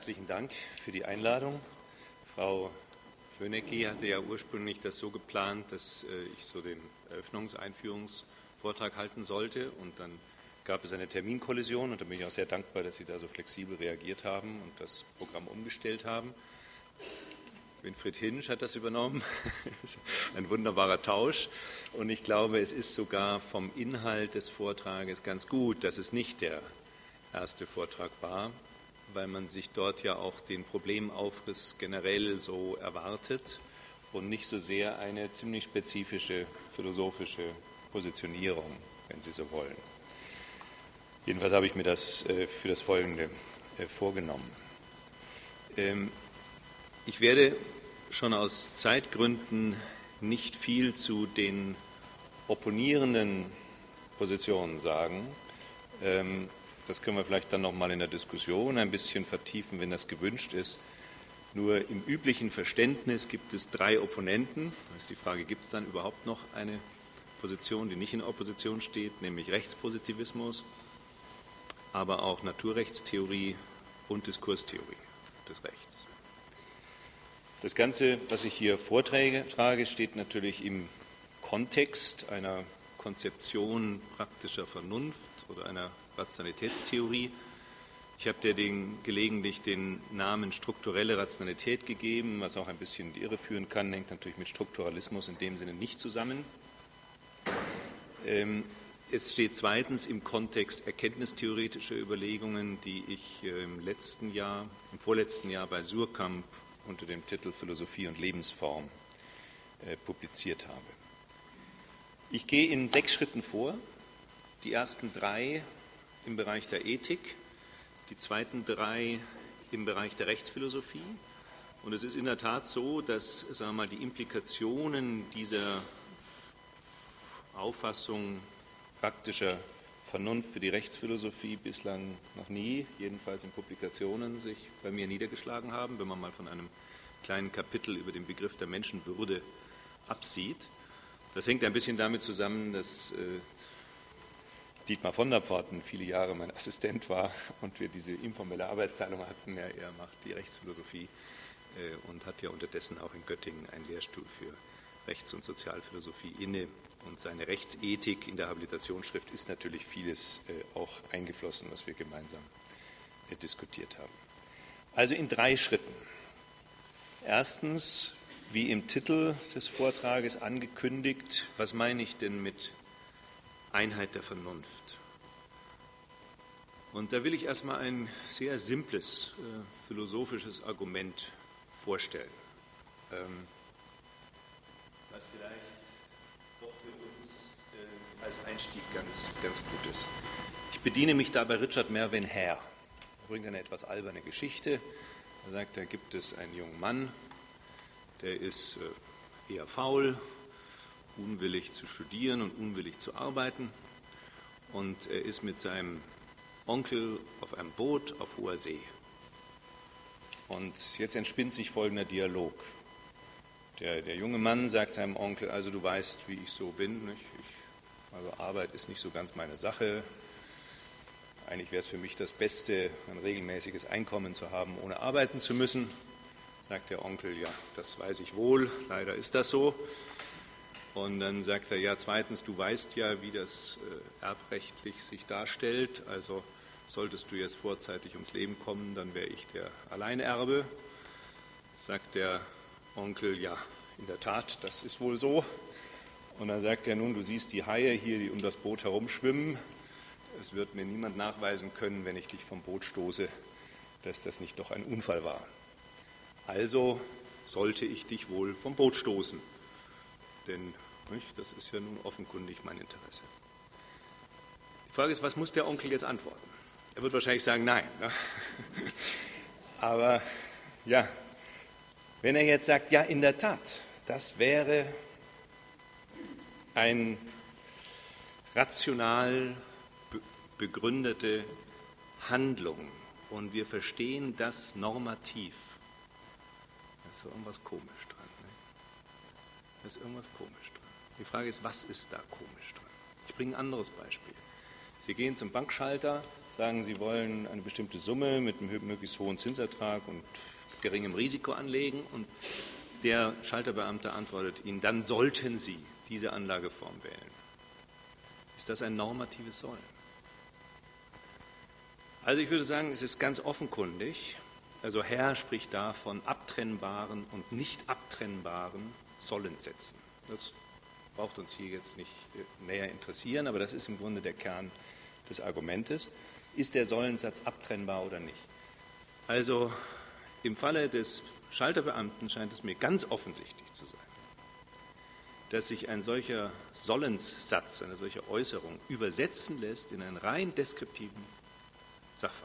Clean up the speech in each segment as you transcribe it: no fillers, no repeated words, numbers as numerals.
herzlichen Dank für die Einladung. Frau Fönecki hatte ja ursprünglich das so geplant, dass ich so den Einführungsvortrag halten sollte, und dann gab es eine Terminkollision, und da bin ich auch sehr dankbar, dass Sie da so flexibel reagiert haben und das Programm umgestellt haben. Winfried Hinsch hat das übernommen, ein wunderbarer Tausch, und ich glaube, es ist sogar vom Inhalt des Vortrages ganz gut, dass es nicht der erste Vortrag war, weil man sich dort ja auch den Problemaufriss generell so erwartet und nicht so sehr eine ziemlich spezifische philosophische Positionierung, wenn Sie so wollen. Jedenfalls habe ich mir das für das Folgende vorgenommen. Ich werde schon aus Zeitgründen nicht viel zu den opponierenden Positionen sagen. Das können wir vielleicht dann noch mal in der Diskussion ein bisschen vertiefen, wenn das gewünscht ist. Nur im üblichen Verständnis gibt es 3 Opponenten. Das ist die Frage, gibt es dann überhaupt noch eine Position, die nicht in Opposition steht, nämlich Rechtspositivismus, aber auch Naturrechtstheorie und Diskurstheorie des Rechts. Das Ganze, was ich hier vortrage, steht natürlich im Kontext einer Konzeption praktischer Vernunft oder einer Rationalitätstheorie. Ich habe der gelegentlich den Namen strukturelle Rationalität gegeben, was auch ein bisschen in die Irre führen kann, hängt natürlich mit Strukturalismus in dem Sinne nicht zusammen. Es steht zweitens im Kontext erkenntnistheoretischer Überlegungen, die ich im vorletzten Jahr bei Suhrkamp unter dem Titel Philosophie und Lebensform publiziert habe. Ich gehe in 6 Schritten vor. Die ersten 3 im Bereich der Ethik, die zweiten 3 im Bereich der Rechtsphilosophie. Und es ist in der Tat so, dass, sagen wir mal, die Implikationen dieser Auffassung praktischer Vernunft für die Rechtsphilosophie bislang noch nie, jedenfalls in Publikationen, sich bei mir niedergeschlagen haben, wenn man mal von einem kleinen Kapitel über den Begriff der Menschenwürde absieht. Das hängt ein bisschen damit zusammen, dass Dietmar von der Pforten viele Jahre mein Assistent war und wir diese informelle Arbeitsteilung hatten. Ja, er macht die Rechtsphilosophie und hat ja unterdessen auch in Göttingen einen Lehrstuhl für Rechts- und Sozialphilosophie inne. Und seine Rechtsethik in der Habilitationsschrift ist natürlich vieles auch eingeflossen, was wir gemeinsam diskutiert haben. Also in 3 Schritten. Erstens, wie im Titel des Vortrages angekündigt, was meine ich denn mit Einheit der Vernunft? Und da will ich erstmal ein sehr simples philosophisches Argument vorstellen, was vielleicht doch für uns als Einstieg ganz gut ist. Ich bediene mich da bei Richard Mervyn Hare. Er bringt eine etwas alberne Geschichte. Er sagt, da gibt es einen jungen Mann, der ist eher faul, unwillig zu studieren und unwillig zu arbeiten. Und er ist mit seinem Onkel auf einem Boot auf hoher See. Und jetzt entspinnt sich folgender Dialog. Der junge Mann sagt seinem Onkel, also du weißt, wie ich so bin. Nicht? Also Arbeit ist nicht so ganz meine Sache. Eigentlich wäre es für mich das Beste, ein regelmäßiges Einkommen zu haben, ohne arbeiten zu müssen. Sagt der Onkel, ja, das weiß ich wohl, leider ist das so. Und dann sagt er, ja, zweitens, du weißt ja, wie das erbrechtlich sich darstellt, also solltest du jetzt vorzeitig ums Leben kommen, dann wäre ich der Alleinerbe. Sagt der Onkel, ja, in der Tat, das ist wohl so. Und dann sagt er, nun, du siehst die Haie hier, die um das Boot herumschwimmen. Es wird mir niemand nachweisen können, wenn ich dich vom Boot stoße, dass das nicht doch ein Unfall war. Also sollte ich dich wohl vom Boot stoßen, denn nicht, das ist ja nun offenkundig mein Interesse. Die Frage ist, was muss der Onkel jetzt antworten? Er wird wahrscheinlich sagen, nein. Ne? Aber ja, wenn er jetzt sagt, ja, in der Tat, das wäre eine rational begründete Handlung und wir verstehen das normativ, da ist irgendwas komisch dran. Ne? Da ist irgendwas komisch dran. Die Frage ist, was ist da komisch dran? Ich bringe ein anderes Beispiel. Sie gehen zum Bankschalter, sagen, Sie wollen eine bestimmte Summe mit einem möglichst hohen Zinsertrag und geringem Risiko anlegen und der Schalterbeamte antwortet Ihnen, dann sollten Sie diese Anlageform wählen. Ist das ein normatives Sollen? Also ich würde sagen, es ist ganz offenkundig, also Herr spricht da von abtrennbaren und nicht abtrennbaren Sollenssätzen. Das braucht uns hier jetzt nicht näher interessieren, aber das ist im Grunde der Kern des Argumentes. Ist der Sollensatz abtrennbar oder nicht? Also im Falle des Schalterbeamten scheint es mir ganz offensichtlich zu sein, dass sich ein solcher Sollenssatz, eine solche Äußerung übersetzen lässt in einen rein deskriptiven Sachverhalt.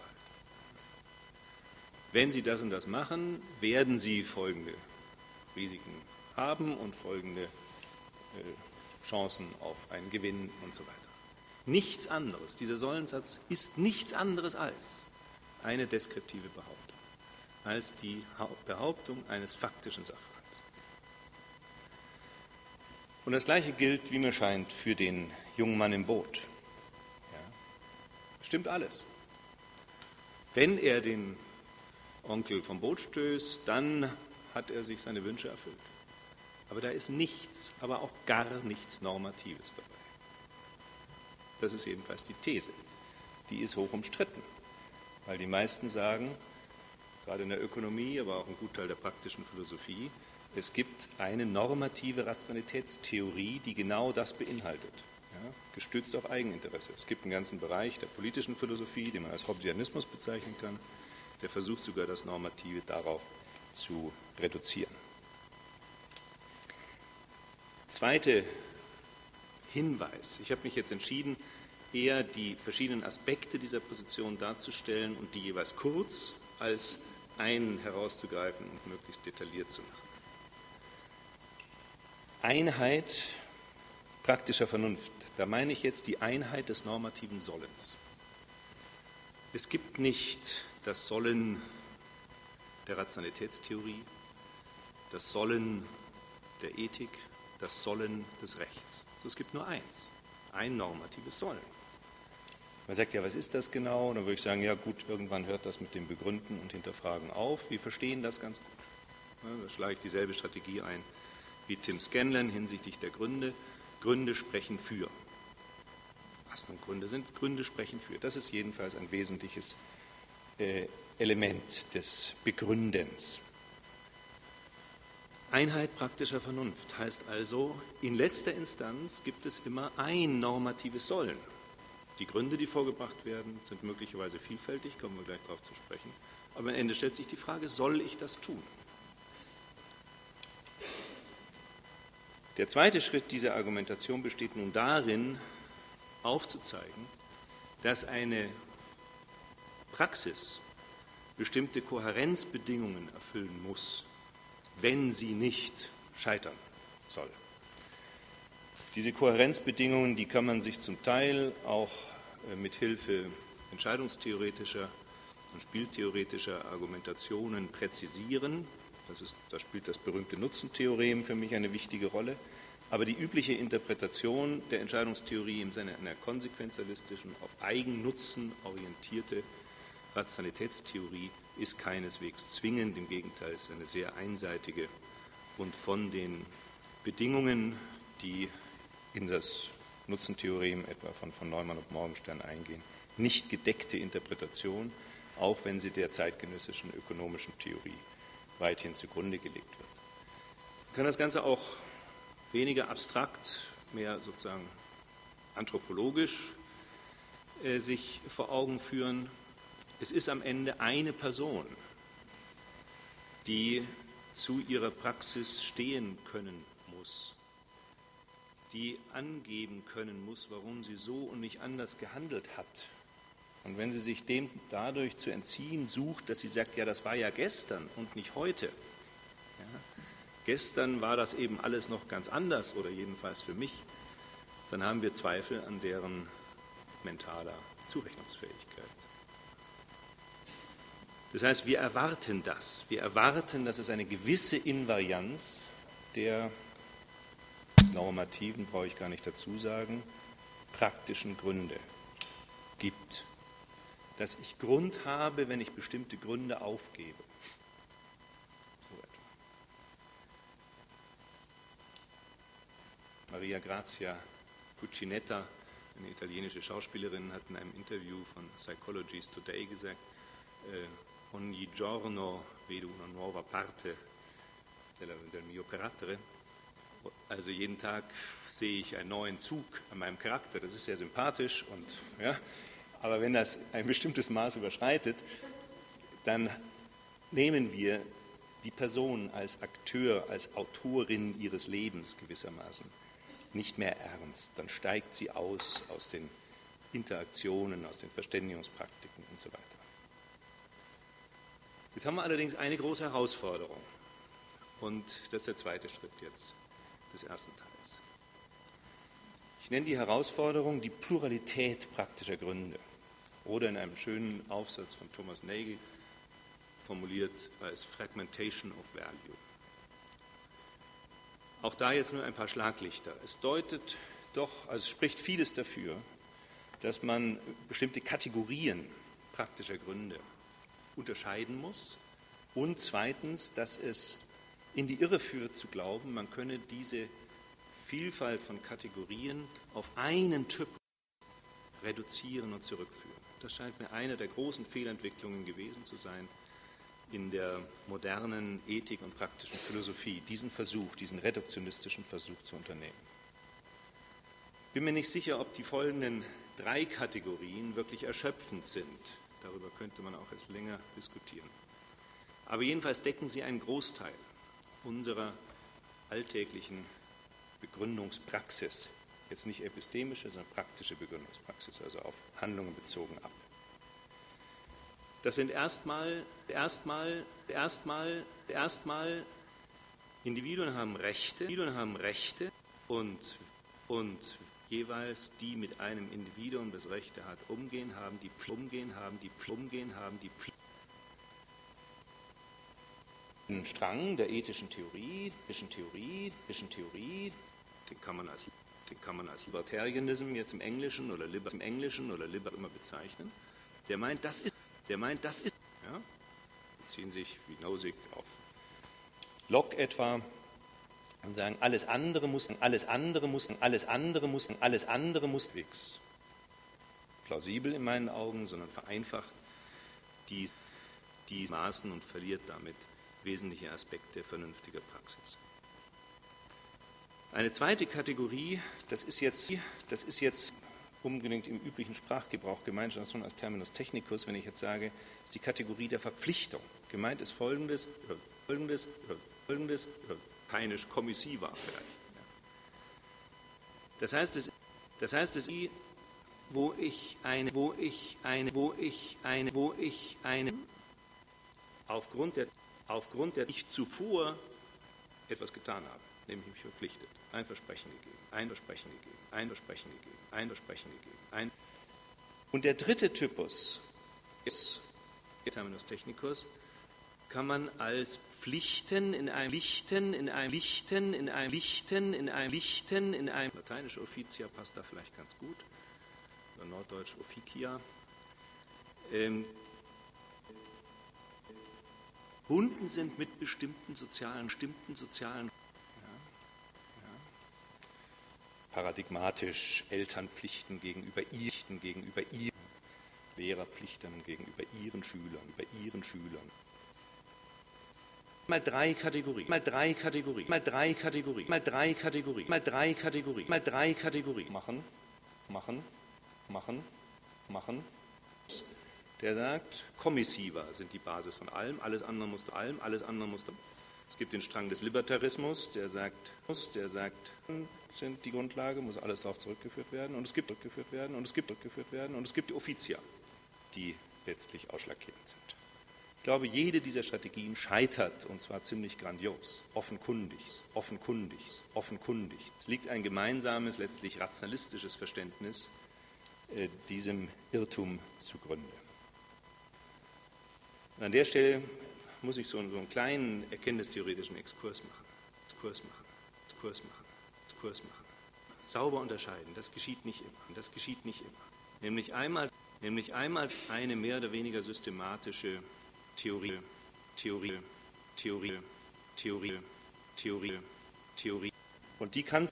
Wenn Sie das und das machen, werden Sie folgende Risiken haben und folgende Chancen auf einen Gewinn und so weiter. Nichts anderes. Dieser Sollensatz ist nichts anderes als eine deskriptive Behauptung, als die Behauptung eines faktischen Sachverhalts. Und das Gleiche gilt, wie mir scheint, für den jungen Mann im Boot. Ja, stimmt alles. Wenn er den Onkel vom Boot stößt, dann hat er sich seine Wünsche erfüllt. Aber da ist nichts, aber auch gar nichts Normatives dabei. Das ist jedenfalls die These. Die ist hoch umstritten, weil die meisten sagen, gerade in der Ökonomie, aber auch ein Gutteil der praktischen Philosophie, es gibt eine normative Rationalitätstheorie, die genau das beinhaltet, ja, gestützt auf Eigeninteresse. Es gibt einen ganzen Bereich der politischen Philosophie, den man als Hobbesianismus bezeichnen kann, der versucht sogar das Normative darauf zu reduzieren. Zweiter Hinweis. Ich habe mich jetzt entschieden, eher die verschiedenen Aspekte dieser Position darzustellen und die jeweils kurz als einen herauszugreifen und möglichst detailliert zu machen. Einheit praktischer Vernunft. Da meine ich jetzt die Einheit des normativen Sollens. Es gibt nicht das Sollen der Rationalitätstheorie, das Sollen der Ethik, das Sollen des Rechts. Es gibt nur eins, ein normatives Sollen. Man sagt, ja, was ist das genau? Und dann würde ich sagen, ja gut, irgendwann hört das mit dem Begründen und Hinterfragen auf. Wir verstehen das ganz gut. Da schlage ich dieselbe Strategie ein wie Tim Scanlon hinsichtlich der Gründe. Gründe sprechen für. Was nun Gründe sind? Gründe sprechen für. Das ist jedenfalls ein wesentliches Element des Begründens. Einheit praktischer Vernunft heißt also, in letzter Instanz gibt es immer ein normatives Sollen. Die Gründe, die vorgebracht werden, sind möglicherweise vielfältig, kommen wir gleich darauf zu sprechen. Aber am Ende stellt sich die Frage, soll ich das tun? Der zweite Schritt dieser Argumentation besteht nun darin, aufzuzeigen, dass eine Praxis bestimmte Kohärenzbedingungen erfüllen muss, wenn sie nicht scheitern soll. Diese Kohärenzbedingungen, die kann man sich zum Teil auch mit Hilfe entscheidungstheoretischer und spieltheoretischer Argumentationen präzisieren. Da spielt das berühmte Nutzentheorem für mich eine wichtige Rolle. Aber die übliche Interpretation der Entscheidungstheorie im Sinne einer konsequenzialistischen, auf Eigennutzen orientierte Rationalitätstheorie ist keineswegs zwingend, im Gegenteil, es ist eine sehr einseitige und von den Bedingungen, die in das Nutzentheorem etwa von Neumann und Morgenstern eingehen, nicht gedeckte Interpretation, auch wenn sie der zeitgenössischen ökonomischen Theorie weithin zugrunde gelegt wird. Man kann das Ganze auch weniger abstrakt, mehr sozusagen anthropologisch sich vor Augen führen. Es ist am Ende eine Person, die zu ihrer Praxis stehen können muss, die angeben können muss, warum sie so und nicht anders gehandelt hat. Und wenn sie sich dem dadurch zu entziehen sucht, dass sie sagt, ja, das war ja gestern und nicht heute. Ja, gestern war das eben alles noch ganz anders oder jedenfalls für mich, dann haben wir Zweifel an deren mentaler Zurechnungsfähigkeit. Das heißt, wir erwarten das. Wir erwarten, dass es eine gewisse Invarianz der normativen, brauche ich gar nicht dazu sagen, praktischen Gründe gibt, dass ich Grund habe, wenn ich bestimmte Gründe aufgebe. So etwa. Maria Grazia Cucinetta, eine italienische Schauspielerin, hat in einem Interview von Psychologies Today gesagt, ogni giorno vedo una nuova parte del mio carattere. Also jeden Tag sehe ich einen neuen Zug an meinem Charakter. Das ist sehr sympathisch, ja, aber wenn das ein bestimmtes Maß überschreitet, dann nehmen wir die Person als Akteur, als Autorin ihres Lebens gewissermaßen nicht mehr ernst. Dann steigt sie aus den Interaktionen, aus den Verständigungspraktiken und so weiter. Jetzt haben wir allerdings eine große Herausforderung. Und das ist der zweite Schritt jetzt des ersten Teils. Ich nenne die Herausforderung die Pluralität praktischer Gründe. Oder in einem schönen Aufsatz von Thomas Nagel formuliert als Fragmentation of Value. Auch da jetzt nur ein paar Schlaglichter. Es deutet doch, also es spricht vieles dafür, dass man bestimmte Kategorien praktischer Gründe unterscheiden muss. Und zweitens, dass es in die Irre führt zu glauben, man könne diese Vielfalt von Kategorien auf einen Typ reduzieren und zurückführen. Das scheint mir eine der großen Fehlentwicklungen gewesen zu sein in der modernen Ethik und praktischen Philosophie, diesen Versuch, diesen reduktionistischen Versuch zu unternehmen. Ich bin mir nicht sicher, ob die folgenden 3 Kategorien wirklich erschöpfend sind. Darüber könnte man auch erst länger diskutieren. Aber jedenfalls decken sie einen Großteil unserer alltäglichen Begründungspraxis, jetzt nicht epistemische, sondern praktische Begründungspraxis, also auf Handlungen bezogen ab. Das sind erstmal Individuen haben Rechte und jeweils die mit einem Individuum, das Rechte hat, umgehen, haben die Pflicht. Ein Strang der ethischen Theorie, den kann man als Libertarianism jetzt im Englischen oder Liber immer bezeichnen. Der meint, das ist, ja, beziehen sich wie Nozick auf Locke etwa und sagen, alles andere muss X. Plausibel in meinen Augen, sondern vereinfacht die Maßen und verliert damit wesentliche Aspekte vernünftiger Praxis. Eine zweite Kategorie, das ist jetzt unbedingt im üblichen Sprachgebrauch gemeint, schon als Terminus technicus, wenn ich jetzt sage, ist die Kategorie der Verpflichtung. Gemeint ist folgendes, peinisch commissiva vielleicht. Das heißt, es wo ich aufgrund der ich zuvor etwas getan habe, nämlich mich verpflichtet, ein Versprechen gegeben. Und der dritte Typus ist Terminus technicus, kann man als Pflichten in einem lateinisch Officia passt da vielleicht ganz gut, oder norddeutsch Officia, verbunden sind mit bestimmten sozialen paradigmatisch Elternpflichten gegenüber ihren Lehrerpflichten gegenüber ihren Schülern. Mal drei Kategorien machen. Der sagt, commissiva sind die Basis von allem, alles andere musste. Es gibt den Strang des Libertarismus, der sagt, sind die Grundlage, muss alles darauf zurückgeführt werden und es gibt die Officia, die letztlich ausschlaggebend sind. Ich glaube, jede dieser Strategien scheitert und zwar ziemlich grandios, offenkundig. Es liegt ein gemeinsames, letztlich rationalistisches Verständnis diesem Irrtum zugrunde. Und an der Stelle muss ich so einen kleinen erkenntnistheoretischen Exkurs machen. Sauber unterscheiden, das geschieht nicht immer. Nämlich einmal nämlich einmal eine mehr oder weniger systematische Theorie. Und die kannst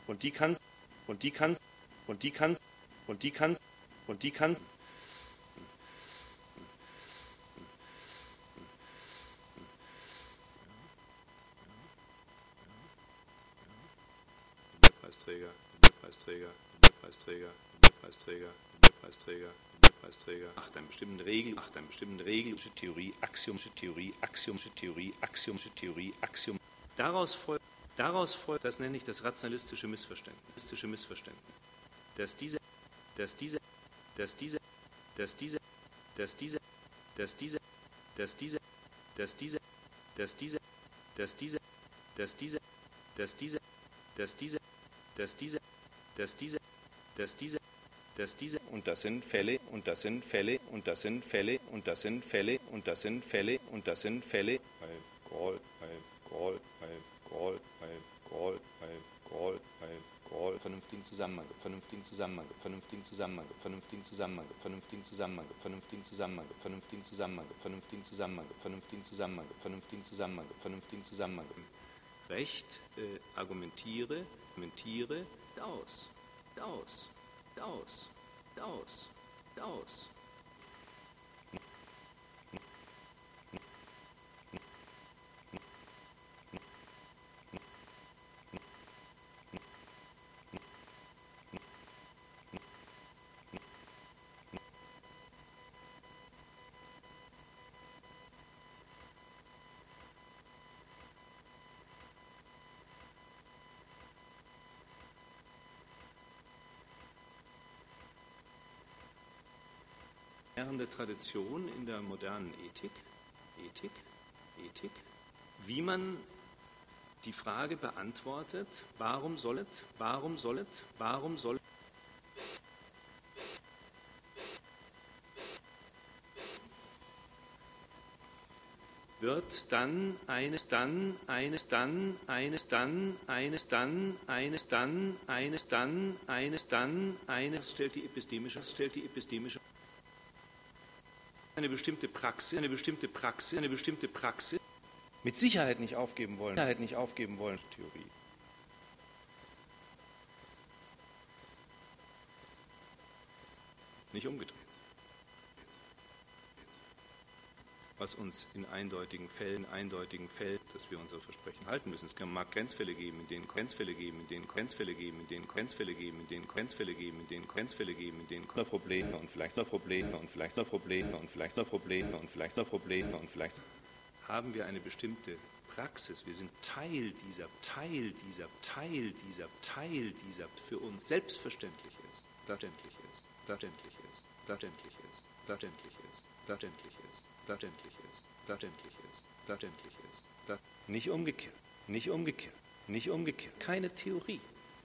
Nobelpreisträger, nach einer bestimmten Regel, axiomische Theorie. Daraus folgt, das nenne ich das rationalistische Missverständnis, dass diese und das sind Fälle, vernünftigen Zusammenhang, Recht argumentiere aus. Währende Tradition in der modernen Ethik, wie man die Frage beantwortet, warum soll wird dann stellt die epistemische eine bestimmte Praxis mit Sicherheit nicht aufgeben wollen, Theorie. Nicht umgedreht. Was uns in eindeutigen Fällen, dass wir unser Versprechen halten müssen. Es mag Grenzfälle geben, in denen Probleme und vielleicht noch Probleme haben wir eine bestimmte Praxis. Wir sind Teil dieser für uns selbstverständlich ist. Nicht umgekehrt. Keine Theorie.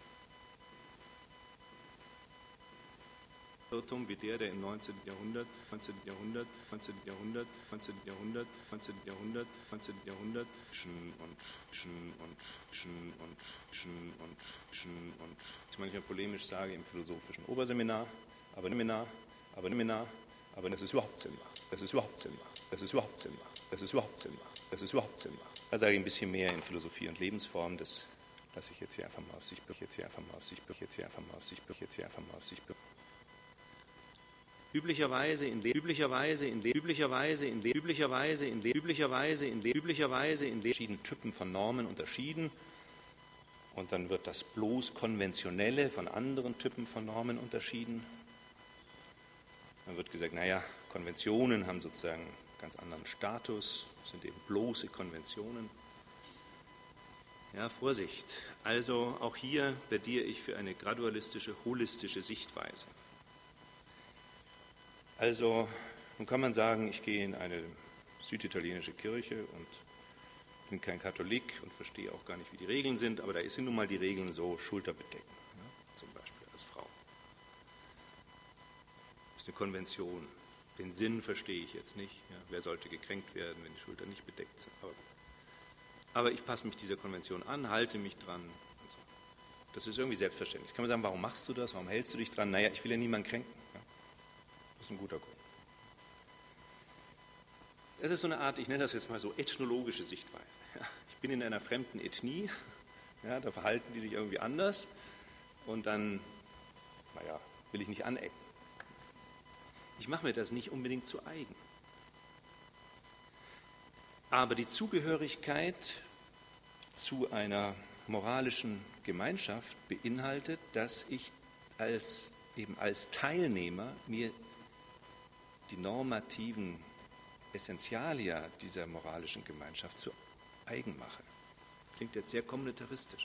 Irrtum wie der im 19. Jahrhundert ich manchmal polemisch sage im philosophischen Oberseminar, aber das ist überhaupt Sinn macht. Da sage ich ein bisschen mehr in Philosophie und Lebensform, das lasse ich jetzt hier einfach mal auf sich Üblicherweise in verschiedenen Typen von Normen unterschieden und dann wird das bloß Konventionelle von anderen Typen von Normen unterschieden. Dann wird gesagt, naja, Konventionen haben sozusagen einen ganz anderen Status, sind eben bloße Konventionen. Ja, Vorsicht. Also auch hier plädiere ich für eine gradualistische, holistische Sichtweise. Also, nun kann man sagen, ich gehe in eine süditalienische Kirche und bin kein Katholik und verstehe auch gar nicht, wie die Regeln sind, aber da sind nun mal die Regeln so, Schulterbedecken, ja, zum Beispiel als Frau. Das ist eine Konvention. Den Sinn verstehe ich jetzt nicht. Ja, wer sollte gekränkt werden, wenn die Schultern nicht bedeckt sind? Aber ich passe mich dieser Konvention an, halte mich dran. Und so. Das ist irgendwie selbstverständlich. Kann man sagen, warum machst du das? Warum hältst du dich dran? Naja, ich will ja niemanden kränken. Ja. Das ist ein guter Grund. Das ist so eine Art, ich nenne das jetzt mal so ethnologische Sichtweise. Ja, ich bin in einer fremden Ethnie, ja, da verhalten die sich irgendwie anders und dann, will ich nicht anecken. Ich mache mir das nicht unbedingt zu eigen. Aber die Zugehörigkeit zu einer moralischen Gemeinschaft beinhaltet, dass ich als Teilnehmer mir die normativen Essentialia dieser moralischen Gemeinschaft zu eigen mache. Klingt jetzt sehr kommunitaristisch.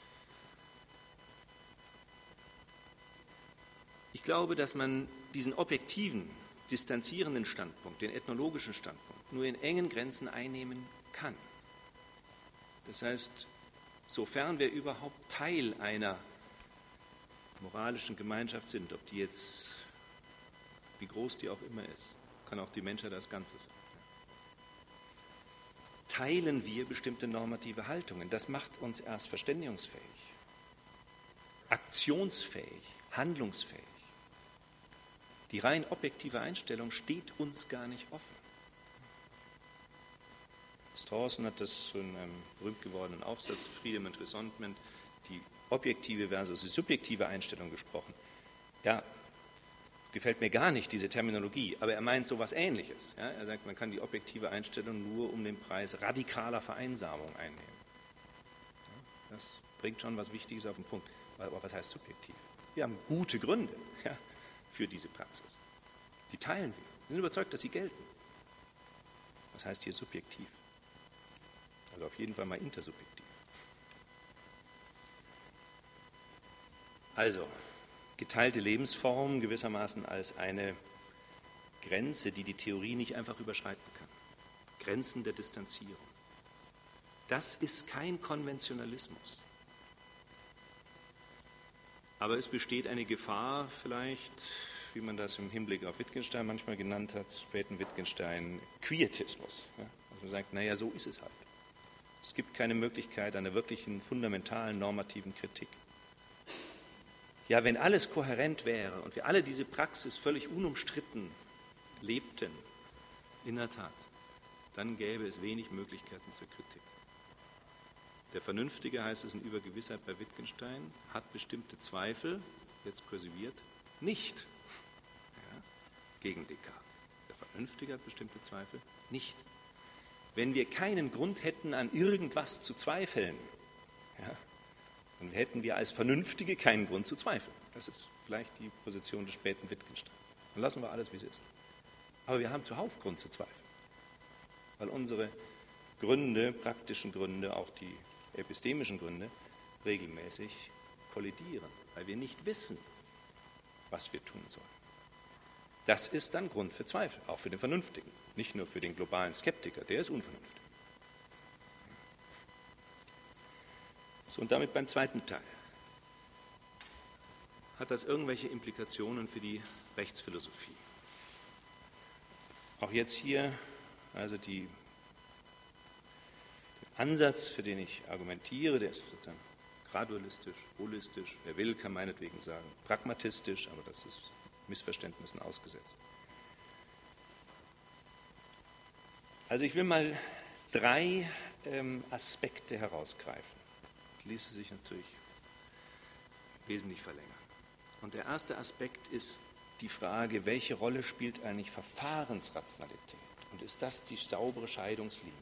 Ich glaube, dass man diesen objektiven, distanzierenden Standpunkt, den ethnologischen Standpunkt, nur in engen Grenzen einnehmen kann. Das heißt, sofern wir überhaupt Teil einer moralischen Gemeinschaft sind, ob die jetzt, wie groß die auch immer ist, kann auch die Menschheit als Ganzes sein. Teilen wir bestimmte normative Haltungen. Das macht uns erst verständigungsfähig, aktionsfähig, handlungsfähig. Die rein objektive Einstellung steht uns gar nicht offen. Strawson hat das in einem berühmt gewordenen Aufsatz Freedom and Resentment, die objektive versus die subjektive Einstellung gesprochen. Ja, gefällt mir gar nicht, diese Terminologie, aber er meint so etwas Ähnliches. Ja, er sagt, man kann die objektive Einstellung nur um den Preis radikaler Vereinsamung einnehmen. Ja, das bringt schon was Wichtiges auf den Punkt. Aber was heißt subjektiv? Wir haben gute Gründe für diese Praxis. Die teilen wir. Wir sind überzeugt, dass sie gelten. Was heißt hier subjektiv? Also auf jeden Fall mal intersubjektiv. Also, geteilte Lebensform gewissermaßen als eine Grenze, die die Theorie nicht einfach überschreiten kann. Grenzen der Distanzierung. Das ist kein Konventionalismus. Aber es besteht eine Gefahr vielleicht, wie man das im Hinblick auf Wittgenstein manchmal genannt hat, späten Wittgenstein, Quietismus. Ja? Also man sagt, naja, so ist es halt. Es gibt keine Möglichkeit einer wirklichen fundamentalen normativen Kritik. Ja, wenn alles kohärent wäre und wir alle diese Praxis völlig unumstritten lebten, in der Tat, dann gäbe es wenig Möglichkeiten zur Kritik. Der Vernünftige, heißt es in Übergewissheit bei Wittgenstein, hat bestimmte Zweifel, jetzt kursiviert, nicht gegen Descartes. Der Vernünftige hat bestimmte Zweifel nicht. Wenn wir keinen Grund hätten, an irgendwas zu zweifeln, dann hätten wir als Vernünftige keinen Grund zu zweifeln. Das ist vielleicht die Position des späten Wittgenstein. Dann lassen wir alles, wie es ist. Aber wir haben zuhauf Grund zu zweifeln, weil unsere Gründe, praktischen Gründe, auch die epistemischen Gründe, regelmäßig kollidieren, weil wir nicht wissen, was wir tun sollen. Das ist dann Grund für Zweifel, auch für den Vernünftigen, nicht nur für den globalen Skeptiker, der ist unvernünftig. So, und damit beim zweiten Teil. Hat das irgendwelche Implikationen für die Rechtsphilosophie? Auch jetzt hier, also der Ansatz, für den ich argumentiere, der ist sozusagen gradualistisch, holistisch, wer will, kann meinetwegen sagen pragmatistisch, aber das ist Missverständnissen ausgesetzt. Also ich will mal 3 Aspekte herausgreifen. Das ließe sich natürlich wesentlich verlängern. Und der erste Aspekt ist die Frage, welche Rolle spielt eigentlich Verfahrensrationalität? Und ist das die saubere Scheidungslinie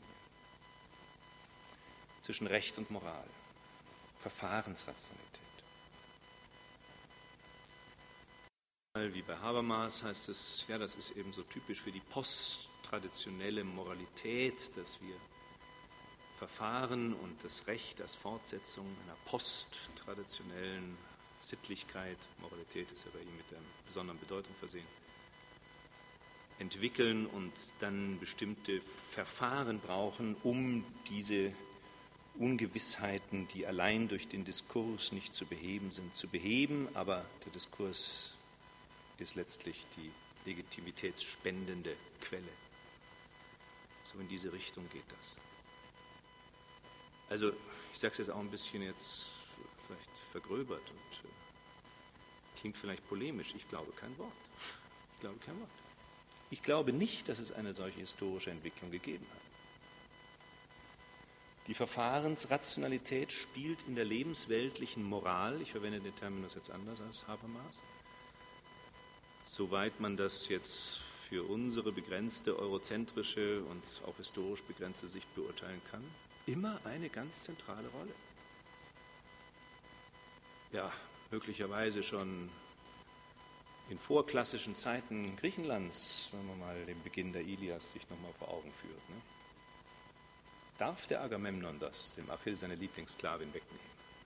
zwischen Recht und Moral? Verfahrensrationalität. Wie bei Habermas heißt es, ja, das ist eben so typisch für die posttraditionelle Moralität, dass wir Verfahren und das Recht als Fortsetzung einer posttraditionellen Sittlichkeit, Moralität ist ja bei ihm mit einer besonderen Bedeutung versehen, entwickeln und dann bestimmte Verfahren brauchen, um diese Ungewissheiten, die allein durch den Diskurs nicht zu beheben sind, zu beheben, aber der Diskurs ist letztlich die legitimitätsspendende Quelle. So in diese Richtung geht das. Also ich sage es jetzt auch ein bisschen jetzt vielleicht vergröbert und klingt vielleicht polemisch, ich glaube kein Wort. Ich glaube kein Wort. Ich glaube nicht, dass es eine solche historische Entwicklung gegeben hat. Die Verfahrensrationalität spielt in der lebensweltlichen Moral, ich verwende den Terminus jetzt anders als Habermas, soweit man das jetzt für unsere begrenzte eurozentrische und auch historisch begrenzte Sicht beurteilen kann, immer eine ganz zentrale Rolle. Ja, möglicherweise schon in vorklassischen Zeiten Griechenlands, wenn man mal den Beginn der Ilias sich nochmal vor Augen führt. Ne? Darf der Agamemnon das, dem Achill seine Lieblingssklavin, wegnehmen?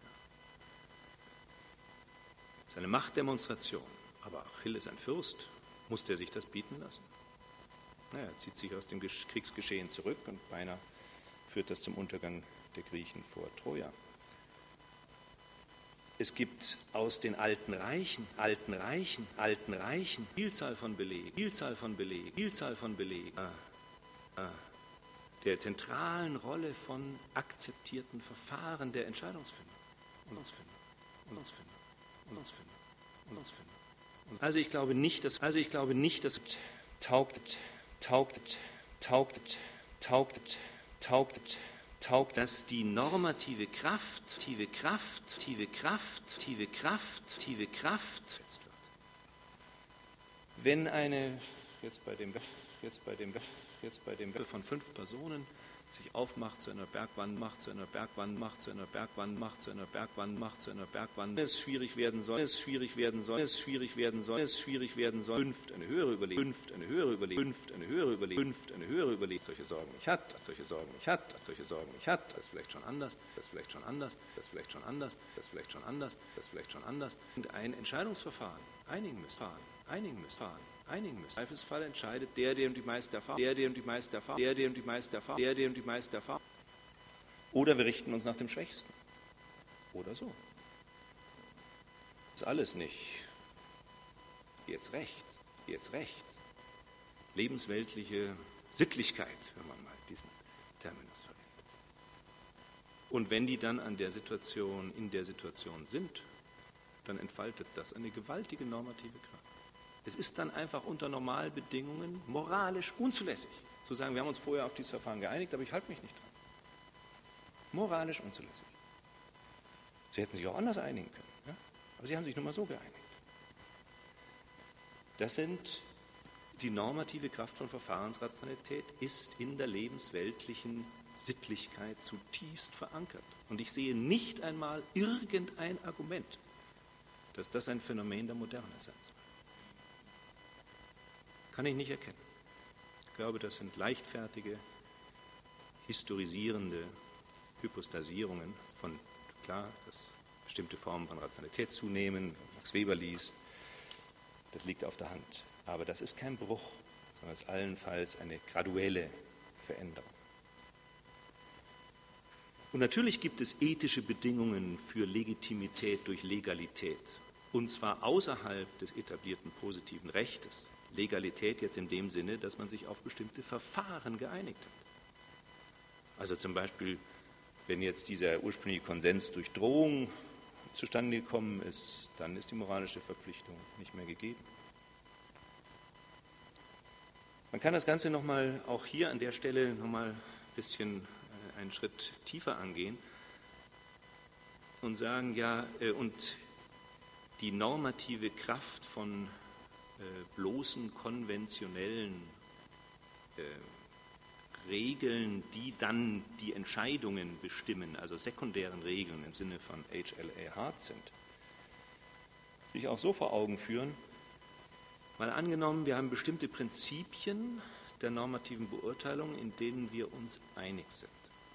Das ist eine Machtdemonstration. Aber Achill ist ein Fürst. Muss der sich das bieten lassen? Naja, er zieht sich aus dem Kriegsgeschehen zurück und beinahe führt das zum Untergang der Griechen vor Troja. Es gibt aus den alten Reichen, Vielzahl von Belegen, der zentralen Rolle von akzeptierten Verfahren der Entscheidungsfindung. Also ich glaube nicht, dass dass die normative Kraft wenn eine, jetzt bei dem von 5 Personen sich aufmacht zu einer Bergwand, es schwierig werden soll, eine höhere Überlegung, solche Sorgen nicht hat, das vielleicht schon anders, und ein Entscheidungsverfahren einigen müssen. Im Zweifelsfall entscheidet der und die meiste Erfahrung. Oder wir richten uns nach dem Schwächsten. Oder so. Das ist alles nicht. Jetzt rechts. Lebensweltliche Sittlichkeit, wenn man mal diesen Terminus verwendet. Und wenn die dann in der Situation sind, dann entfaltet das eine gewaltige normative Kraft. Es ist dann einfach unter Normalbedingungen moralisch unzulässig, zu sagen, wir haben uns vorher auf dieses Verfahren geeinigt, aber ich halte mich nicht dran. Moralisch unzulässig. Sie hätten sich auch anders einigen können, ja? Aber sie haben sich nun mal so geeinigt. Die normative Kraft von Verfahrensrationalität ist in der lebensweltlichen Sittlichkeit zutiefst verankert. Und ich sehe nicht einmal irgendein Argument, dass das ein Phänomen der Moderne sein soll. Kann ich nicht erkennen. Ich glaube, das sind leichtfertige, historisierende Hypostasierungen von, klar, dass bestimmte Formen von Rationalität zunehmen, wenn Max Weber liest, das liegt auf der Hand. Aber das ist kein Bruch, sondern es ist allenfalls eine graduelle Veränderung. Und natürlich gibt es ethische Bedingungen für Legitimität durch Legalität, und zwar außerhalb des etablierten positiven Rechtes. Legalität jetzt in dem Sinne, dass man sich auf bestimmte Verfahren geeinigt hat. Also zum Beispiel, wenn jetzt dieser ursprüngliche Konsens durch Drohung zustande gekommen ist, dann ist die moralische Verpflichtung nicht mehr gegeben. Man kann das Ganze nochmal, auch hier an der Stelle nochmal ein bisschen einen Schritt tiefer angehen und sagen, ja, und die normative Kraft von bloßen konventionellen Regeln, die dann die Entscheidungen bestimmen, also sekundären Regeln im Sinne von H.L.A. Hart sind, sich auch so vor Augen führen, mal angenommen, wir haben bestimmte Prinzipien der normativen Beurteilung, in denen wir uns einig sind.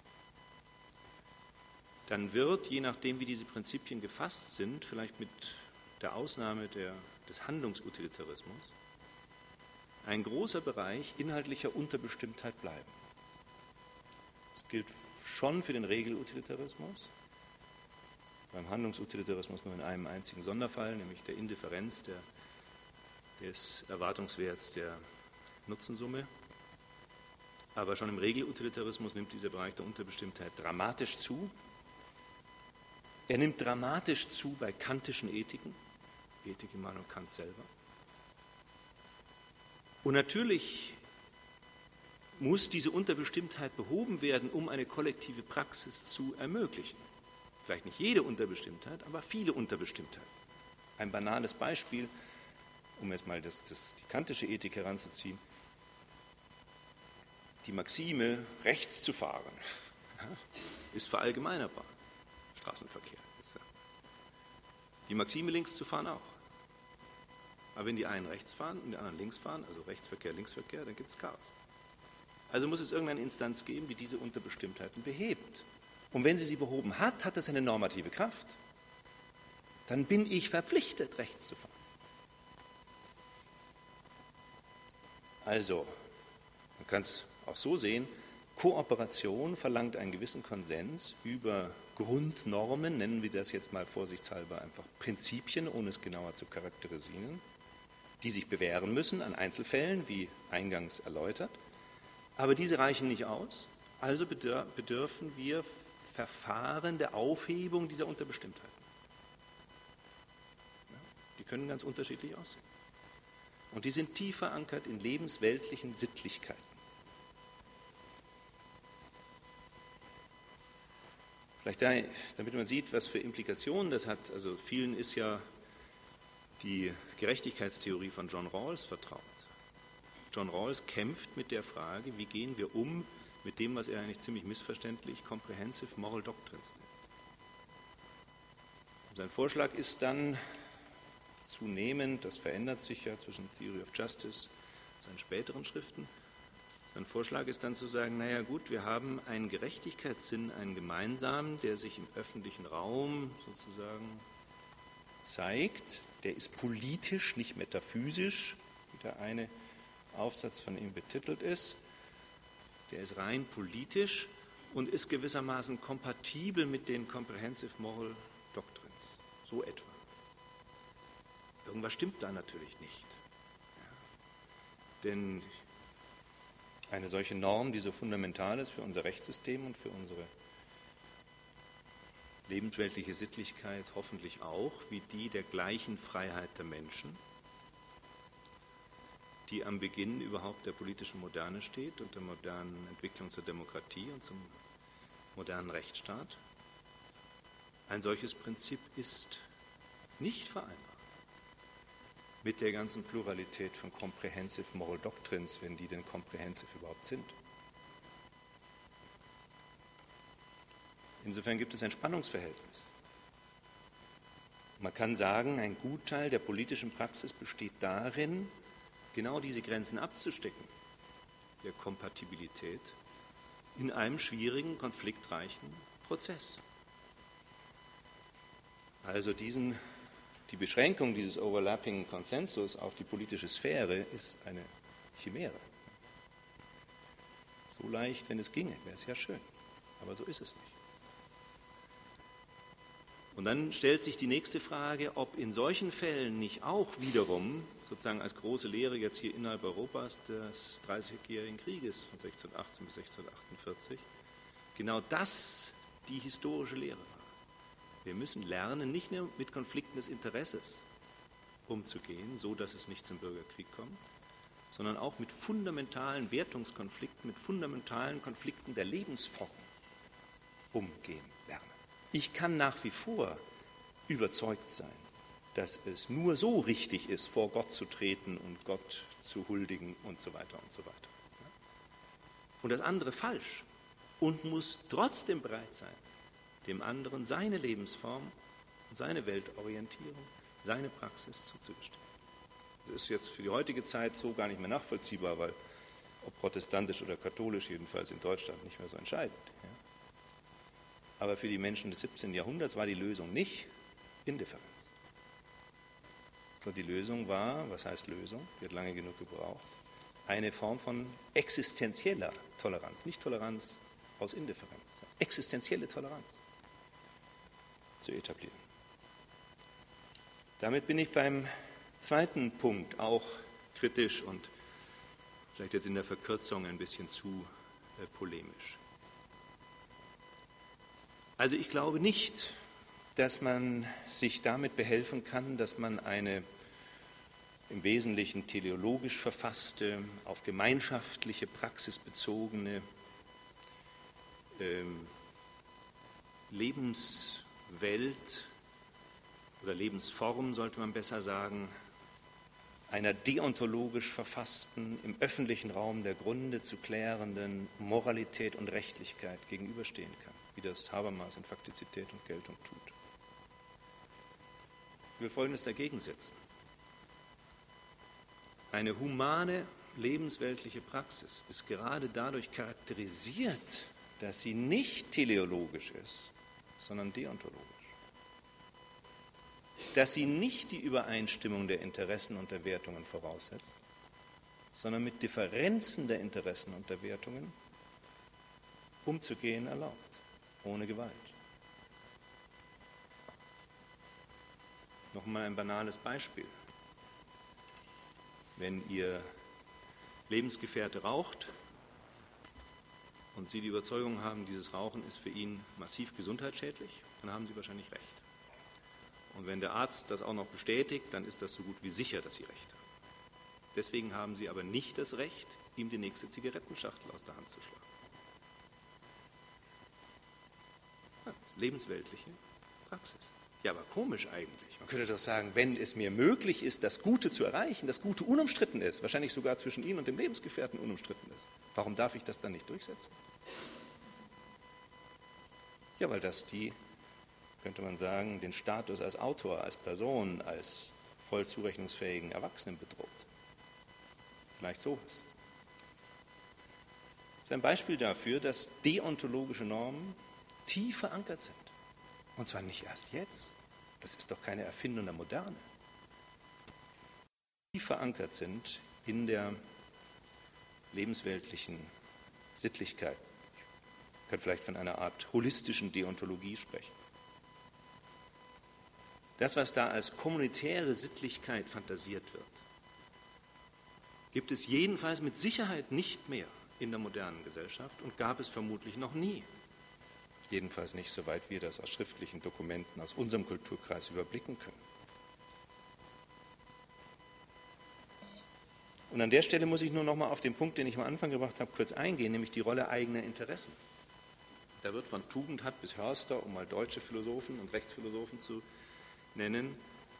Dann wird, je nachdem wie diese Prinzipien gefasst sind, vielleicht mit der Ausnahme des Handlungsutilitarismus, ein großer Bereich inhaltlicher Unterbestimmtheit bleiben. Das gilt schon für den Regelutilitarismus, beim Handlungsutilitarismus nur in einem einzigen Sonderfall, nämlich der Indifferenz des Erwartungswerts der Nutzensumme. Aber schon im Regelutilitarismus nimmt dieser Bereich der Unterbestimmtheit dramatisch zu. Er nimmt dramatisch zu bei kantischen Ethiken, Ethik Immanuel Kant selber. Und natürlich muss diese Unterbestimmtheit behoben werden, um eine kollektive Praxis zu ermöglichen. Vielleicht nicht jede Unterbestimmtheit, aber viele Unterbestimmtheiten. Ein banales Beispiel, um jetzt mal die kantische Ethik heranzuziehen: Die Maxime, rechts zu fahren, ist verallgemeinerbar. Straßenverkehr. Die Maxime, links zu fahren, auch. Aber wenn die einen rechts fahren und die anderen links fahren, also Rechtsverkehr, Linksverkehr, dann gibt es Chaos. Also muss es irgendeine Instanz geben, die diese Unterbestimmtheiten behebt. Und wenn sie behoben hat, hat das eine normative Kraft. Dann bin ich verpflichtet, rechts zu fahren. Also, man kann es auch so sehen: Kooperation verlangt einen gewissen Konsens über Grundnormen, nennen wir das jetzt mal vorsichtshalber einfach Prinzipien, ohne es genauer zu charakterisieren, die sich bewähren müssen an Einzelfällen, wie eingangs erläutert. Aber diese reichen nicht aus, also bedürfen wir Verfahren der Aufhebung dieser Unterbestimmtheiten. Die können ganz unterschiedlich aussehen. Und die sind tief verankert in lebensweltlichen Sittlichkeiten. Vielleicht damit man sieht, was für Implikationen das hat. Also vielen ist ja die Gerechtigkeitstheorie von John Rawls vertraut. John Rawls kämpft mit der Frage, wie gehen wir um mit dem, was er eigentlich ziemlich missverständlich Comprehensive Moral Doctrines nennt. Und sein Vorschlag ist dann zunehmend, das verändert sich ja zwischen Theory of Justice und seinen späteren Schriften, sein Vorschlag ist dann zu sagen, naja gut, wir haben einen Gerechtigkeitssinn, einen gemeinsamen, der sich im öffentlichen Raum sozusagen zeigt, der ist politisch, nicht metaphysisch, wie der eine Aufsatz von ihm betitelt ist, der ist rein politisch und ist gewissermaßen kompatibel mit den Comprehensive Moral Doctrines, so etwa. Irgendwas stimmt da natürlich nicht. Ja. Denn eine solche Norm, die so fundamental ist für unser Rechtssystem und für unsere lebensweltliche Sittlichkeit hoffentlich auch, wie die der gleichen Freiheit der Menschen, die am Beginn überhaupt der politischen Moderne steht und der modernen Entwicklung zur Demokratie und zum modernen Rechtsstaat. Ein solches Prinzip ist nicht vereinbar mit der ganzen Pluralität von Comprehensive Moral Doctrines, wenn die denn comprehensive überhaupt sind. Insofern gibt es ein Spannungsverhältnis. Man kann sagen, ein Gutteil der politischen Praxis besteht darin, genau diese Grenzen abzustecken, der Kompatibilität, in einem schwierigen, konfliktreichen Prozess. Also die Beschränkung dieses Overlapping Konsensus auf die politische Sphäre ist eine Chimäre. So leicht, wenn es ginge, wäre es ja schön, aber so ist es nicht. Und dann stellt sich die nächste Frage, ob in solchen Fällen nicht auch wiederum, sozusagen als große Lehre jetzt hier innerhalb Europas des 30-jährigen Krieges von 1618 bis 1648, genau das die historische Lehre war. Wir müssen lernen, nicht nur mit Konflikten des Interesses umzugehen, so dass es nicht zum Bürgerkrieg kommt, sondern auch mit fundamentalen Wertungskonflikten, mit fundamentalen Konflikten der Lebensform umgehen lernen. Ich kann nach wie vor überzeugt sein, dass es nur so richtig ist, vor Gott zu treten und Gott zu huldigen und so weiter und so weiter. Und das andere falsch und muss trotzdem bereit sein, dem anderen seine Lebensform, seine Weltorientierung, seine Praxis zuzugestehen. Das ist jetzt für die heutige Zeit so gar nicht mehr nachvollziehbar, weil ob protestantisch oder katholisch jedenfalls in Deutschland nicht mehr so entscheidend. Ja. Aber für die Menschen des 17. Jahrhunderts war die Lösung nicht Indifferenz. Und die Lösung war, was heißt Lösung? Die hat lange genug gebraucht. Eine Form von existenzieller Toleranz, nicht Toleranz aus Indifferenz, sondern existenzielle Toleranz zu etablieren. Damit bin ich beim zweiten Punkt, auch kritisch und vielleicht jetzt in der Verkürzung ein bisschen zu polemisch. Also ich glaube nicht, dass man sich damit behelfen kann, dass man eine im Wesentlichen teleologisch verfasste, auf gemeinschaftliche Praxis bezogene Lebenswelt oder Lebensform, sollte man besser sagen, einer deontologisch verfassten, im öffentlichen Raum der Gründe zu klärenden Moralität und Rechtlichkeit gegenüberstehen kann, wie das Habermas in Faktizität und Geltung tut. Ich will Folgendes dagegen setzen. Eine humane, lebensweltliche Praxis ist gerade dadurch charakterisiert, dass sie nicht teleologisch ist, sondern deontologisch. Dass sie nicht die Übereinstimmung der Interessen und der Wertungen voraussetzt, sondern mit Differenzen der Interessen und der Wertungen umzugehen erlaubt, ohne Gewalt. Nochmal ein banales Beispiel. Wenn Ihr Lebensgefährte raucht und Sie die Überzeugung haben, dieses Rauchen ist für ihn massiv gesundheitsschädlich, dann haben Sie wahrscheinlich recht. Und wenn der Arzt das auch noch bestätigt, dann ist das so gut wie sicher, dass Sie recht haben. Deswegen haben Sie aber nicht das Recht, ihm die nächste Zigarettenschachtel aus der Hand zu schlagen. Das ist lebensweltliche Praxis. Ja, aber komisch eigentlich. Man könnte doch sagen, wenn es mir möglich ist, das Gute zu erreichen, das Gute unumstritten ist, wahrscheinlich sogar zwischen Ihnen und dem Lebensgefährten unumstritten ist, warum darf ich das dann nicht durchsetzen? Ja, weil das könnte man sagen, den Status als Autor, als Person, als voll zurechnungsfähigen Erwachsenen bedroht. Vielleicht sowas. Das ist ein Beispiel dafür, dass deontologische Normen tief verankert sind. Und zwar nicht erst jetzt. Das ist doch keine Erfindung der Moderne. Tief verankert sind in der lebensweltlichen Sittlichkeit. Ich könnte vielleicht von einer Art holistischen Deontologie sprechen. Das, was da als kommunitäre Sittlichkeit fantasiert wird, gibt es jedenfalls mit Sicherheit nicht mehr in der modernen Gesellschaft und gab es vermutlich noch nie. Jedenfalls nicht, soweit wir das aus schriftlichen Dokumenten aus unserem Kulturkreis überblicken können. Und an der Stelle muss ich nur noch mal auf den Punkt, den ich am Anfang gebracht habe, kurz eingehen, nämlich die Rolle eigener Interessen. Da wird von Tugendhat bis Hörster, um mal deutsche Philosophen und Rechtsphilosophen zu nennen,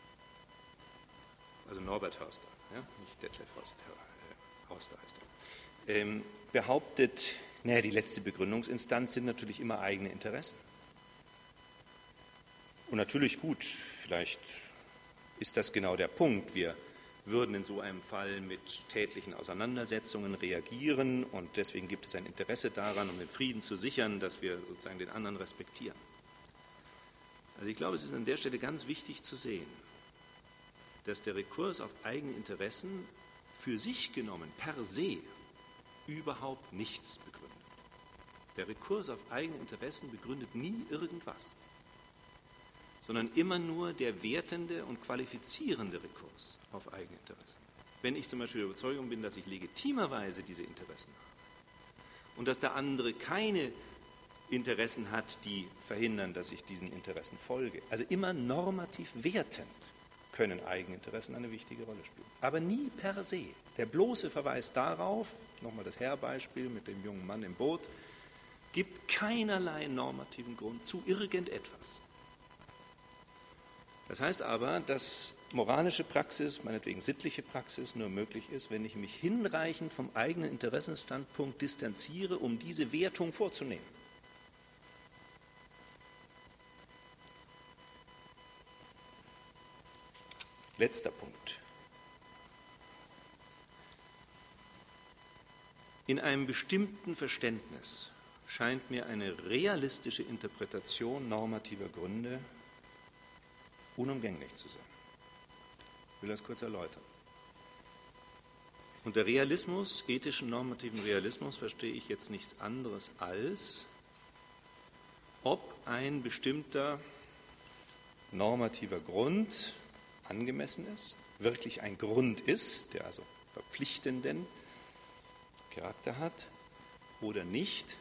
also Norbert Hörster, ja, nicht Detlef Hörster heißt er, behauptet, naja, die letzte Begründungsinstanz sind natürlich immer eigene Interessen. Und natürlich gut, vielleicht ist das genau der Punkt. Wir würden in so einem Fall mit tätlichen Auseinandersetzungen reagieren und deswegen gibt es ein Interesse daran, um den Frieden zu sichern, dass wir sozusagen den anderen respektieren. Also ich glaube, es ist an der Stelle ganz wichtig zu sehen, dass der Rekurs auf eigene Interessen für sich genommen per se überhaupt nichts begründet. Der Rekurs auf eigene Interessen begründet nie irgendwas, sondern immer nur der wertende und qualifizierende Rekurs auf eigene Interessen. Wenn ich zum Beispiel der Überzeugung bin, dass ich legitimerweise diese Interessen habe und dass der andere keine Interessen hat, die verhindern, dass ich diesen Interessen folge. Also immer normativ wertend können Eigeninteressen eine wichtige Rolle spielen. Aber nie per se. Der bloße Verweis darauf, nochmal das Herr-Beispiel mit dem jungen Mann im Boot, gibt keinerlei normativen Grund zu irgendetwas. Das heißt aber, dass moralische Praxis, meinetwegen sittliche Praxis, nur möglich ist, wenn ich mich hinreichend vom eigenen Interessenstandpunkt distanziere, um diese Wertung vorzunehmen. Letzter Punkt. In einem bestimmten Verständnis scheint mir eine realistische Interpretation normativer Gründe unumgänglich zu sein. Ich will das kurz erläutern. Unter Realismus, ethischen normativen Realismus, verstehe ich jetzt nichts anderes als, ob ein bestimmter normativer Grund angemessen ist, wirklich ein Grund ist, der also verpflichtenden Charakter hat oder nicht,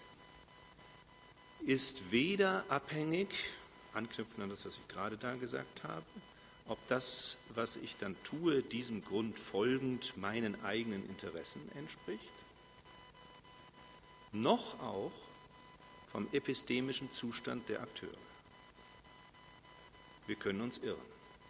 ist weder abhängig, anknüpfend an das, was ich gerade da gesagt habe, ob das, was ich dann tue, diesem Grund folgend meinen eigenen Interessen entspricht, noch auch vom epistemischen Zustand der Akteure. Wir können uns irren.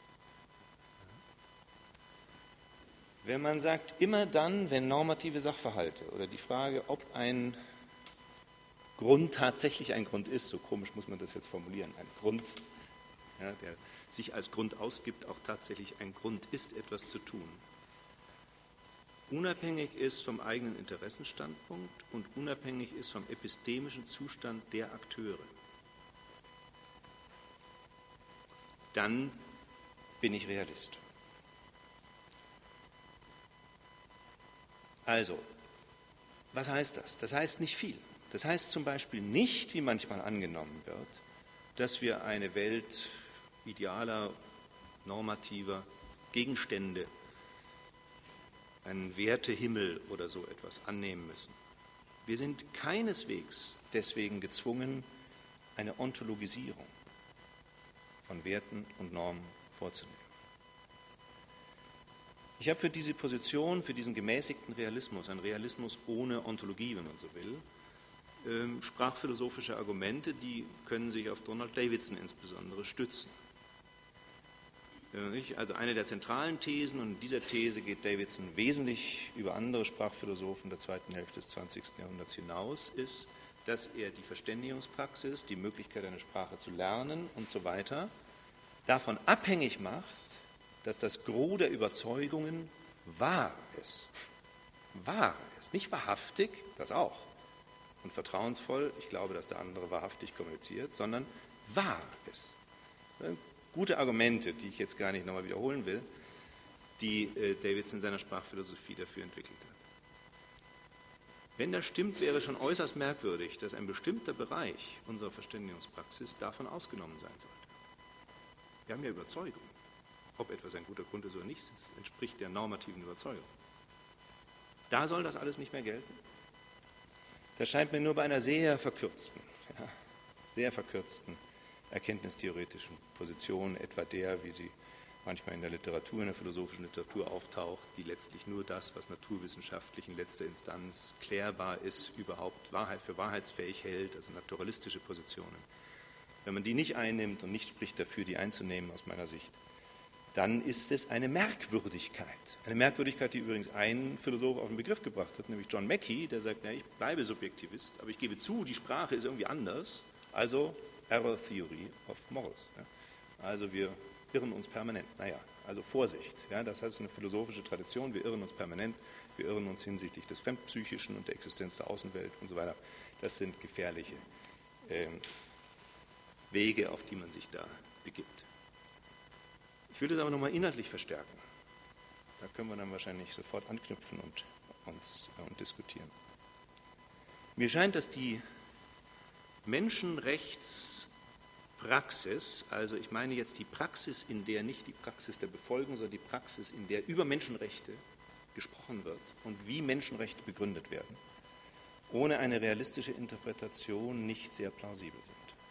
Wenn man sagt, immer dann, wenn normative Sachverhalte oder die Frage, ob ein Grund tatsächlich ein Grund ist, so komisch muss man das jetzt formulieren, ein Grund, ja, der sich als Grund ausgibt, auch tatsächlich ein Grund ist, etwas zu tun, unabhängig ist vom eigenen Interessenstandpunkt und unabhängig ist vom epistemischen Zustand der Akteure, dann bin ich Realist. Also, was heißt das? Das heißt nicht viel. Das heißt zum Beispiel nicht, wie manchmal angenommen wird, dass wir eine Welt idealer, normativer Gegenstände, einen Wertehimmel oder so etwas annehmen müssen. Wir sind keineswegs deswegen gezwungen, eine Ontologisierung von Werten und Normen vorzunehmen. Ich habe für diese Position, für diesen gemäßigten Realismus, einen Realismus ohne Ontologie, wenn man so will, sprachphilosophische Argumente, die können sich auf Donald Davidson insbesondere stützen. Also eine der zentralen Thesen, und in dieser These geht Davidson wesentlich über andere Sprachphilosophen der zweiten Hälfte des 20. Jahrhunderts hinaus, ist, dass er die Verständigungspraxis, die Möglichkeit, eine Sprache zu lernen und so weiter, davon abhängig macht, dass das Gros der Überzeugungen wahr ist. Wahr ist, nicht wahrhaftig, das auch, und vertrauensvoll, ich glaube, dass der andere wahrhaftig kommuniziert, sondern wahr ist. Gute Argumente, die ich jetzt gar nicht nochmal wiederholen will, die Davidson in seiner Sprachphilosophie dafür entwickelt hat. Wenn das stimmt, wäre schon äußerst merkwürdig, dass ein bestimmter Bereich unserer Verständigungspraxis davon ausgenommen sein sollte. Wir haben ja Überzeugung. Ob etwas ein guter Grund ist oder nicht, das entspricht der normativen Überzeugung. Da soll das alles nicht mehr gelten? Das scheint mir nur bei einer sehr verkürzten erkenntnistheoretischen Position, etwa der, wie sie manchmal in der Literatur, in der philosophischen Literatur auftaucht, die letztlich nur das, was naturwissenschaftlich in letzter Instanz klärbar ist, überhaupt für wahrheitsfähig hält, also naturalistische Positionen. Wenn man die nicht einnimmt und nicht spricht dafür, die einzunehmen aus meiner Sicht, dann ist es eine Merkwürdigkeit. Eine Merkwürdigkeit, die übrigens ein Philosoph auf den Begriff gebracht hat, nämlich John Mackey, der sagt, ich bleibe Subjektivist, aber ich gebe zu, die Sprache ist irgendwie anders, also Error Theory of Morals. Ja. Also wir irren uns permanent. Also Vorsicht. Ja, das heißt, eine philosophische Tradition, wir irren uns permanent, wir irren uns hinsichtlich des Fremdpsychischen und der Existenz der Außenwelt und so weiter. Das sind gefährliche Wege, auf die man sich da begibt. Ich will das aber nochmal inhaltlich verstärken. Da können wir dann wahrscheinlich sofort anknüpfen und diskutieren. Mir scheint, dass die Menschenrechtspraxis, also ich meine jetzt die Praxis, in der nicht die Praxis der Befolgung, sondern die Praxis, in der über Menschenrechte gesprochen wird und wie Menschenrechte begründet werden, ohne eine realistische Interpretation nicht sehr plausibel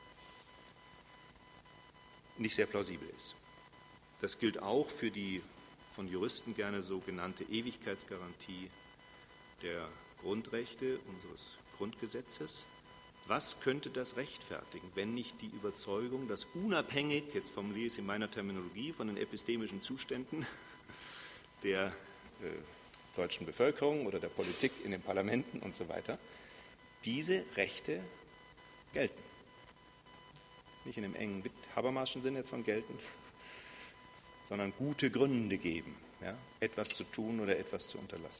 ist. Das gilt auch für die von Juristen gerne so genannte Ewigkeitsgarantie der Grundrechte unseres Grundgesetzes. Was könnte das rechtfertigen, wenn nicht die Überzeugung, dass unabhängig, jetzt formuliere ich es in meiner Terminologie, von den epistemischen Zuständen der deutschen Bevölkerung oder der Politik in den Parlamenten und so weiter, diese Rechte gelten. Nicht in dem engen Habermaschen Sinn jetzt von gelten, sondern gute Gründe geben, ja, etwas zu tun oder etwas zu unterlassen.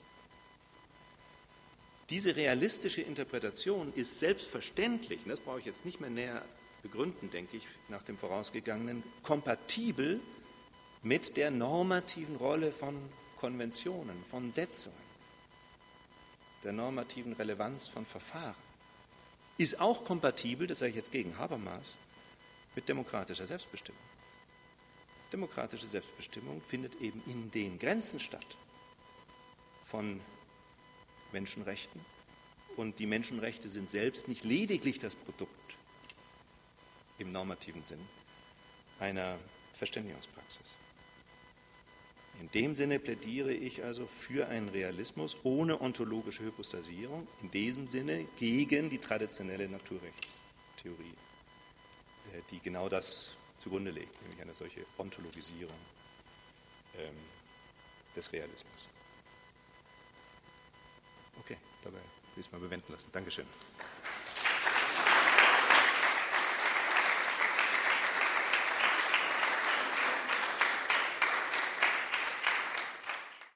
Diese realistische Interpretation ist selbstverständlich, und das brauche ich jetzt nicht mehr näher begründen, denke ich, nach dem Vorausgegangenen, kompatibel mit der normativen Rolle von Konventionen, von Setzungen, der normativen Relevanz von Verfahren. Ist auch kompatibel, das sage ich jetzt gegen Habermas, mit demokratischer Selbstbestimmung. Demokratische Selbstbestimmung findet eben in den Grenzen statt von Menschenrechten, und die Menschenrechte sind selbst nicht lediglich das Produkt im normativen Sinn einer Verständigungspraxis. In dem Sinne plädiere ich also für einen Realismus ohne ontologische Hypostasierung, in diesem Sinne gegen die traditionelle Naturrechtstheorie, die genau das zugrunde legt, nämlich eine solche Ontologisierung des Realismus. Okay, dabei will ich es mal bewenden lassen. Dankeschön.